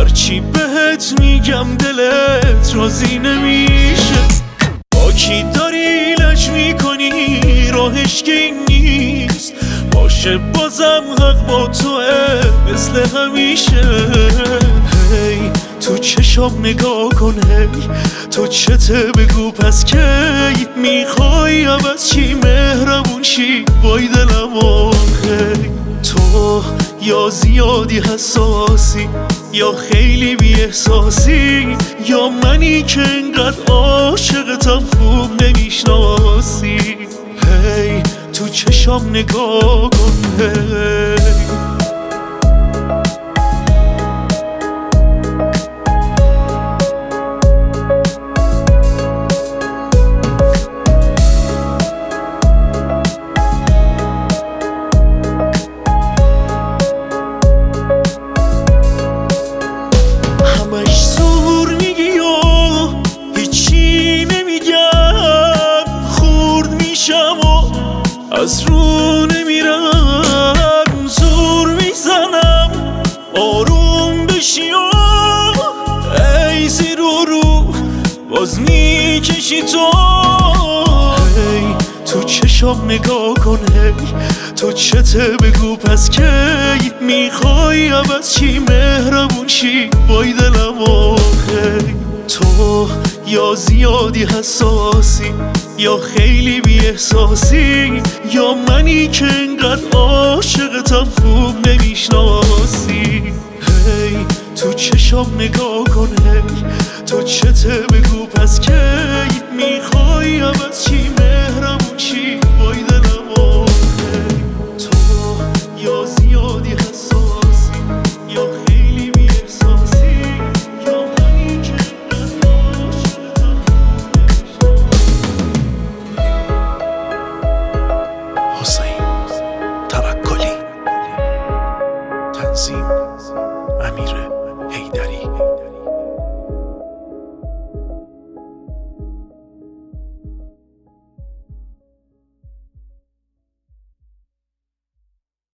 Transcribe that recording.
هرچی بهت میگم دلت راضی نمیشه. با کی داری لج میکنی راهش که این نیست، باشه بازم حق با توه مثل همیشه. هی تو چشام نگاه کن، هی تو چته بگو پس کی میخوای عوض چی مهربون شی وای دلم آخی. تو یا زیادی حساسی یا خیلی بی احساسی، یا منی که انقدر عاشقتم خوب نمیشناسی. هی تو چشام نگاه کن، هی همش زور میگی و هیچی نمیگم، خورد میشم و از رو نمیرم، زور میزنم آروم بشی و ای زیر و رو باز میکشی تو. هی تو چشام نگاه کن، هی تو چته بگو پس کی میخوای عوض چی مهربون شی وای دلم آخی. تو یا زیادی حساسی یا خیلی بی احساسی، یا منی که انقدر عاشقتم خوب نمیشناسی. هی تو چشام نگاه کن، هی تو چته بگو پس کی میخوای عوض چی مهربون شی وای